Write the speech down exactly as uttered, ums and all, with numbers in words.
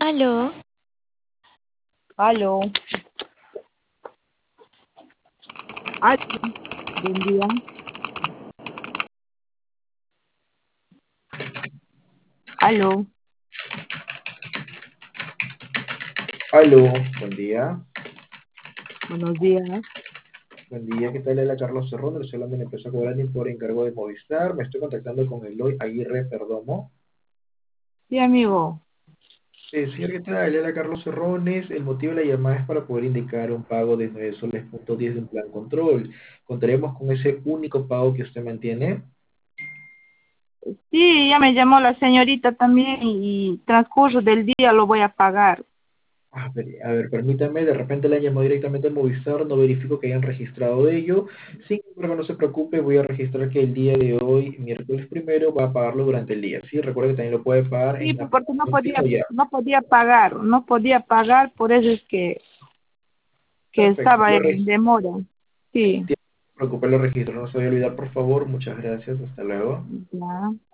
Aló, Aló, aló, buen día. Aló, Aló, buen día. buenos días. Buen día, ¿qué tal? Era Carlos Cerrón, le estoy hablando de la empresa Cobrani por encargo de Movistar. Me estoy contactando con Eloy Aguirre Perdomo. Sí, amigo. Eh, señor, ¿qué tal? Era Carlos Cerrones. El motivo de la llamada es para poder indicar un pago de nueve soles punto diez de un plan control. ¿Contaremos con ese único pago que usted mantiene? Sí, ya me llamó la señorita también y, y transcurso del día lo voy a pagar. A ver, a ver, permítame, de repente le han llamado directamente a Movistar, no verifico que hayan registrado ello. Sin embargo, no se preocupe, voy a registrar que el día de hoy, miércoles primero, va a pagarlo durante el día. Sí, recuerde que también lo puede pagar Sí, en pues, la porque no aplicación podía, ya. no podía pagar, no podía pagar, por eso es que, que Perfecto, estaba lo en registro. demora. Sí, No se preocupe, lo registro, no se vaya a olvidar, por favor. Muchas gracias, hasta luego. ya.